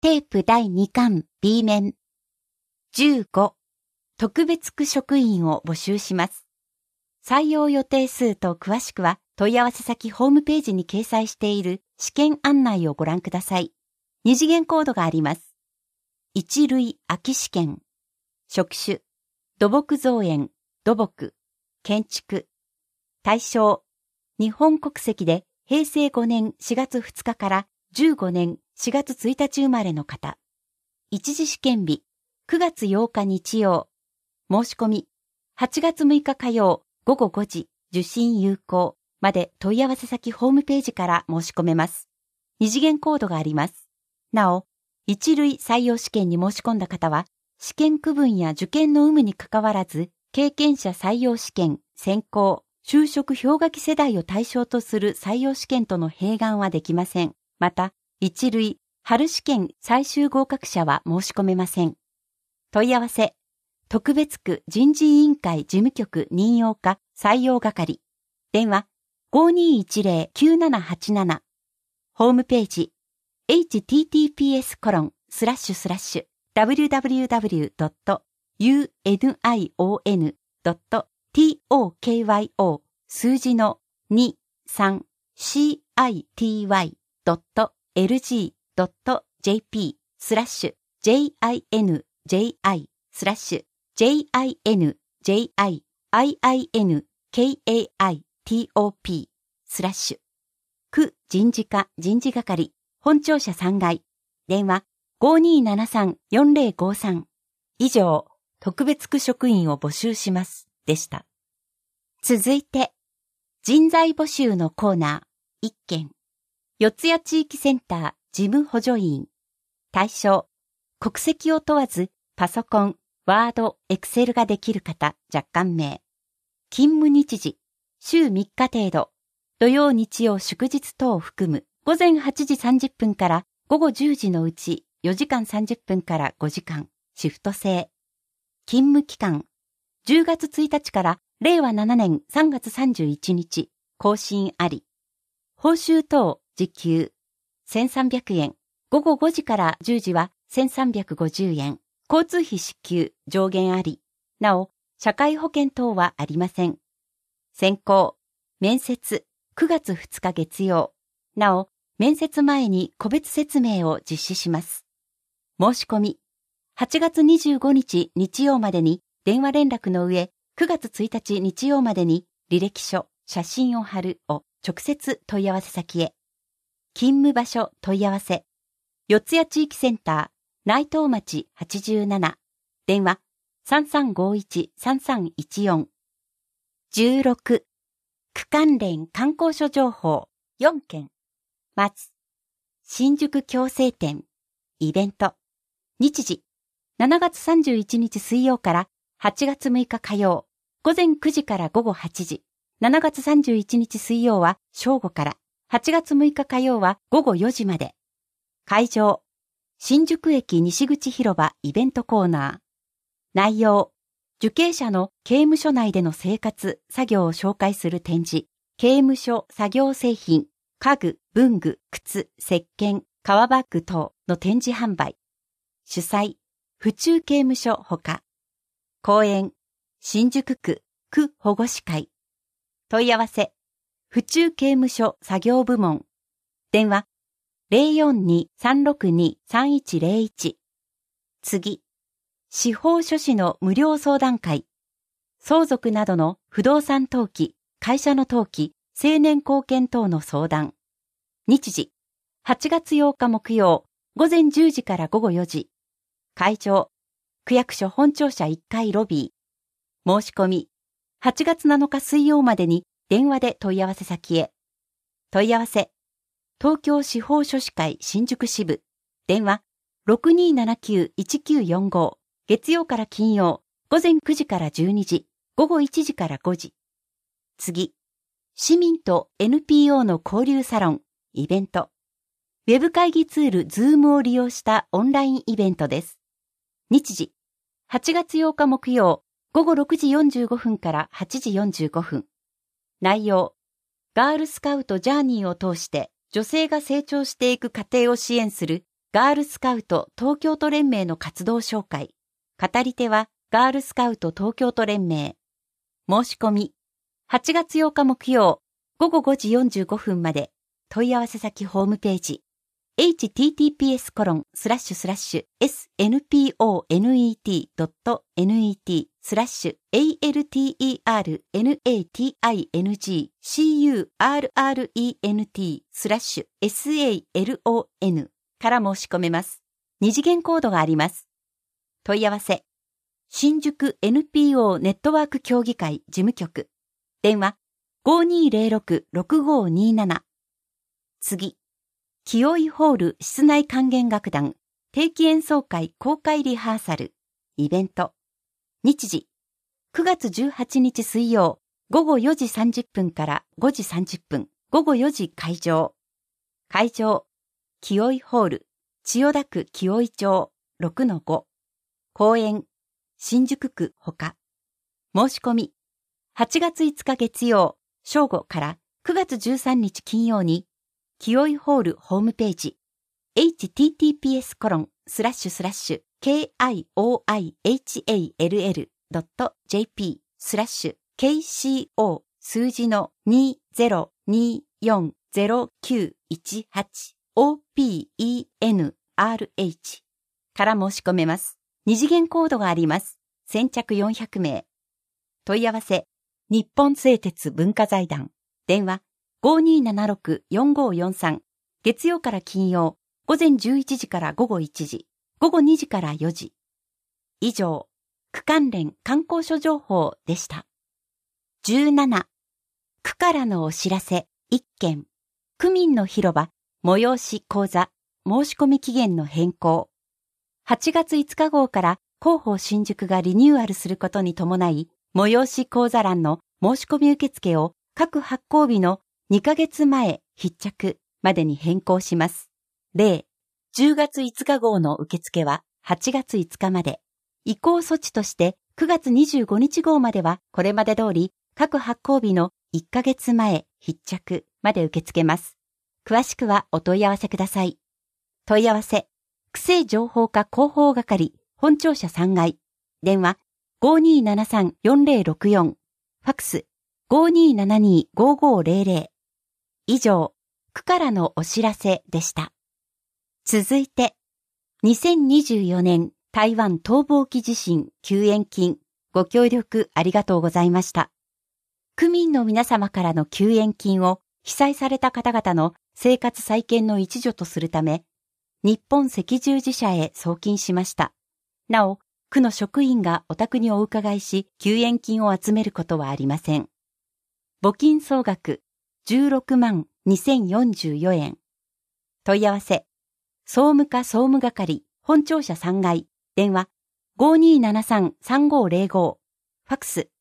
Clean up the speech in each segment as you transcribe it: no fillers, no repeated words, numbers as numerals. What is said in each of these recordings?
テープ第2巻 B 面。15、特別区職員を募集します。採用予定数と詳しくは問い合わせ先ホームページに掲載している試験案内をご覧ください。2次元コードがあります。一類空き試験。職種、土木造園、土木、建築。対象、日本国籍で平成5年4月2日から15年4月1日生まれの方。一次試験日、9月8日日曜。申し込み、8月6日火曜午後5時、受信有効まで問い合わせ先ホームページから申し込めます。2次元コードがあります。なお、一類採用試験に申し込んだ方は、試験区分や受験の有無にかかわらず、経験者採用試験、選考、就職氷河期世代を対象とする採用試験との併願はできません。また、一類、春試験最終合格者は申し込めません。問い合わせ、特別区人事委員会事務局任用課採用係。電話、5210-9787。ホームページ、https://www.union.tokyo 数字の 23CITY.lg.jp/jinjiinkaitop/ 区人事課人事係本庁舎3階。電話5273-4053。以上、特別区職員を募集します。でした。続いて、人材募集のコーナー、1件。四谷地域センター事務補助員。対象、国籍を問わず、パソコン、ワード、エクセルができる方、若干名。勤務日時、週3日程度。土曜日曜祝日等を含む、午前8時30分から午後10時のうち4時間30分から5時間、シフト制。勤務期間、10月1日から令和7年3月31日、更新あり。報酬等、時給、1300円。午後5時から10時は1350円。交通費支給、上限あり。なお、社会保険等はありません。選考、面接、9月2日月曜。なお、面接前に個別説明を実施します。申し込み、8月25日日曜までに電話連絡の上、9月1日日曜までに履歴書、写真を貼るを直接問い合わせ先へ。勤務場所問い合わせ。四谷地域センター、内藤町87。電話、3351-3314。16、区関連観光所情報4件。まず、新宿共生展、イベント。日時、7月31日水曜から8月6日火曜、午前9時から午後8時。7月31日水曜は正午から、8月6日火曜は午後4時まで。会場、新宿駅西口広場イベントコーナー。内容、受刑者の刑務所内での生活、作業を紹介する展示、刑務所作業製品、家具、文具、靴、石鹸、革バッグ等の展示販売。主催、府中刑務所ほか。公演、新宿区、区保護士会。問い合わせ、府中刑務所作業部門。電話、042-362-3101。次、司法書士の無料相談会。相続などの不動産登記、会社の登記、成年後見等の相談。日時、8月8日木曜、午前10時から午後4時。会場、区役所本庁舎1階ロビー。申し込み、8月7日水曜までに電話で問い合わせ先へ。問い合わせ、東京司法書士会新宿支部。電話、6279-1945。月曜から金曜、午前9時から12時、午後1時から5時。次、市民と NPO の交流サロン、イベント。ウェブ会議ツール Zoom を利用したオンラインイベントです。日時、8月8日木曜、午後6時45分から8時45分。内容、ガールスカウトジャーニーを通して女性が成長していく過程を支援するガールスカウト東京都連盟の活動紹介。語り手はガールスカウト東京都連盟。申し込み。8月8日木曜午後5時45分まで。問い合わせ先ホームページ。https://snponet.net/alternancurrent から申し込めます。二次元コードがあります。問い合わせ。新宿 NPO ネットワーク協議会事務局。電話 5206-6527。次。清居ホール室内管弦楽団定期演奏会公開リハーサルイベント。日時9月18日水曜午後4時30分から5時30分午後4時会場。会場清居ホール千代田区清居町 6-5。公演新宿区ほか。申し込み8月5日月曜正午から9月13日金曜に清居ホールホームページ https://kioihall.jp/KCO 数字の 20240918OPENRH から申し込めます。二次元コードがあります。先着400名。問い合わせ日本製鉄文化財団電話5276-4543月曜から金曜午前11時から午後1時午後2時から4時。以上区関連観光所情報でした。17区からのお知らせ1件。区民の広場催し講座申し込み期限の変更。8月5日号から広報新宿がリニューアルすることに伴い催し講座欄の申し込み受付を各発行日の2ヶ月前必着までに変更します。例、10月5日号の受付は8月5日まで。移行措置として9月25日号まではこれまで通り各発行日の1ヶ月前必着まで受け付けます。詳しくはお問い合わせください。問い合わせ、区政情報課広報係本庁舎3階。電話5273-4064。ファクス5272-5500。以上、区からのお知らせでした。続いて、2024年台湾東部沖地震救援金ご協力ありがとうございました。区民の皆様からの救援金を被災された方々の生活再建の一助とするため、日本赤十字社へ送金しました。なお、区の職員がお宅にお伺いし、救援金を集めることはありません。募金総額16万2044円。問い合わせ、総務課総務係本庁舎3階。電話5273-3505。ファクス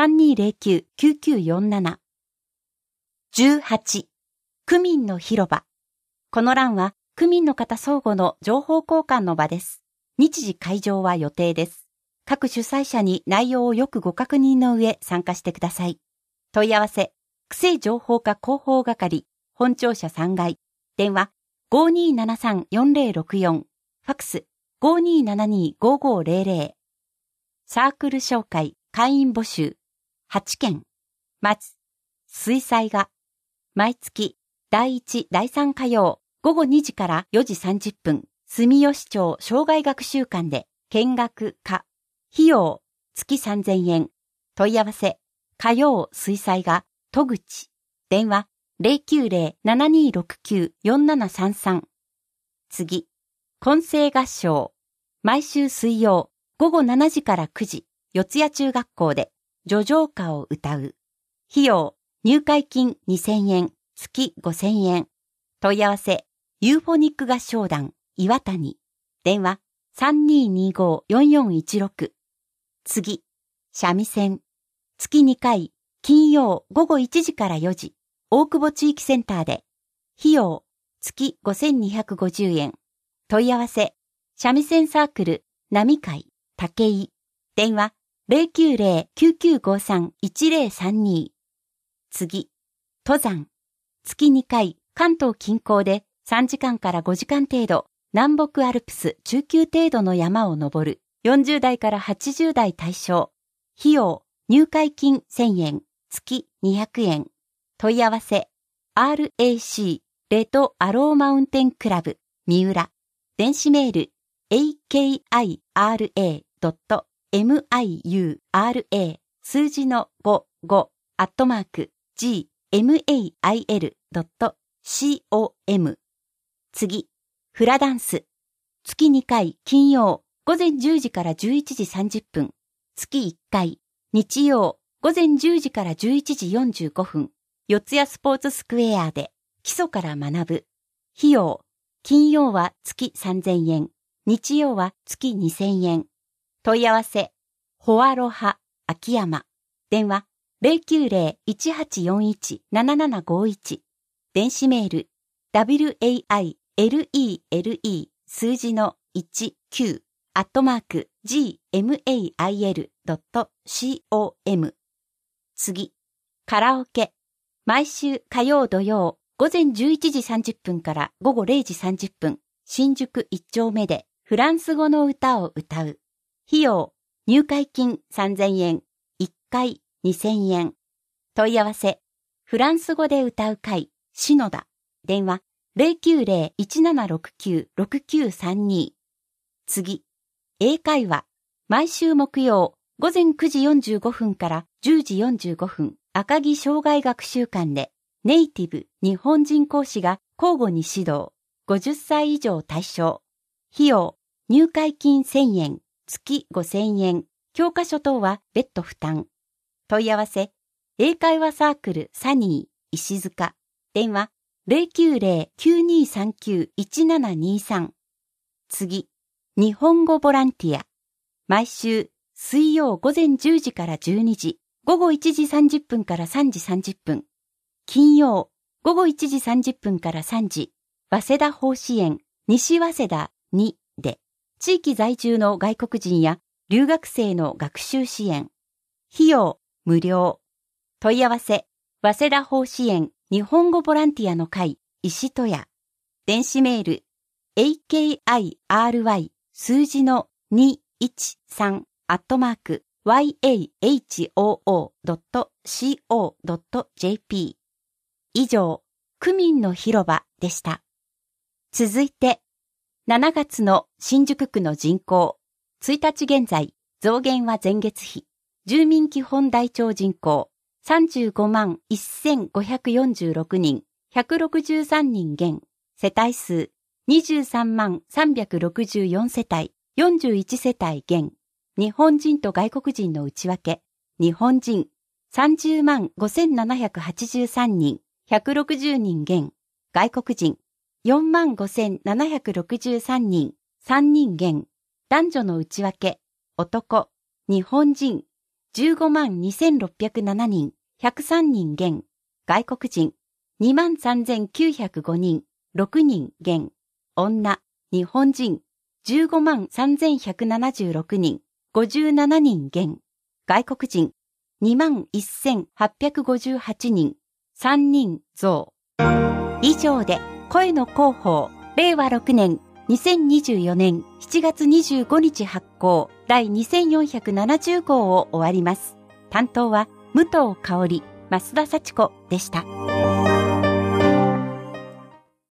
3209-9947。18. 区民の広場。この欄は区民の方相互の情報交換の場です。日時会場は予定です。各主催者に内容をよくご確認の上参加してください。問い合わせ、区政情報課広報係本庁舎3階。電話5273-4064。ファクス5272-5500。サークル紹介会員募集8件。まず、水彩画。毎月第1、第3火曜午後2時から4時30分、住吉町障害学習館で見学可。費用月3000円。問い合わせ、火曜水彩画戸口。電話090-7269-4733。次、混声合唱。毎週水曜午後7時から9時、四谷中学校で叙情歌を歌う。費用、入会金2000円、月5000円。問い合わせ、ユーフォニック合唱団、岩谷。電話、3225-4416。次、三味線。月2回、金曜午後1時から4時、大久保地域センターで。費用、月5250円。問い合わせ、三味線サークル、波会、竹井。電話、090-9953-1032。次、登山。月2回、関東近郊で3時間から5時間程度、 南北アルプス中級程度の山を登る40代から80代対象。費用、入会金1000円、月200円。問い合わせ、RAC、レッドアローマウンテンクラブ、三浦。電子メール、akira.miura 数字の55@gmail.com。次、フラダンス。月2回金曜午前10時から11時30分。月1回日曜午前10時から11時45分。四谷スポーツスクエアで基礎から学ぶ。費用、金曜は月3000円。日曜は月2000円。問い合わせ、ホアロハ、秋山。電話、090-1841-7751。電子メール、wailele 数字の19@gmail.com。次、カラオケ。毎週火曜土曜午前11時30分から午後0時30分、新宿1丁目でフランス語の歌を歌う。費用、入会金3000円、1回2000円。問い合わせ、フランス語で歌う会、篠田。電話、090-1769-6932。次、英会話。毎週木曜、午前9時45分から10時45分、赤城障害学習館で、ネイティブ日本人講師が交互に指導。50歳以上対象。費用、入会金1000円、月5000円。教科書等は別途負担。問い合わせ、英会話サークルサニー、石塚。電話、090-9239-1723。次、日本語ボランティア。毎週、水曜午前10時から12時、午後1時30分から3時30分。金曜、午後1時30分から3時、早稲田法支園、西早稲田2で、地域在住の外国人や留学生の学習支援。費用、無料。問い合わせ、早稲田法支援日本語ボランティアの会、石戸屋。電子メール、akiry 数字の213-yahoo.co.jp。以上、区民の広場でした。続いて、7月の新宿区の人口、1日現在、増減は前月比、住民基本台帳人口、35万1546人、163人減、世帯数、23万364世帯、41世帯減、日本人と外国人の内訳、日本人、30万5783人、160人減、外国人、4万5763人、3人減、男女の内訳、男、日本人、15万2607人、103人減、外国人、2万3905人、6人減、女、日本人、15万3176人、57人減、外国人、2万1858人、3人増。以上で、声の広報、令和6年、2024年7月25日発行、第2470号を終わります。担当は、武藤香織、増田幸子でした。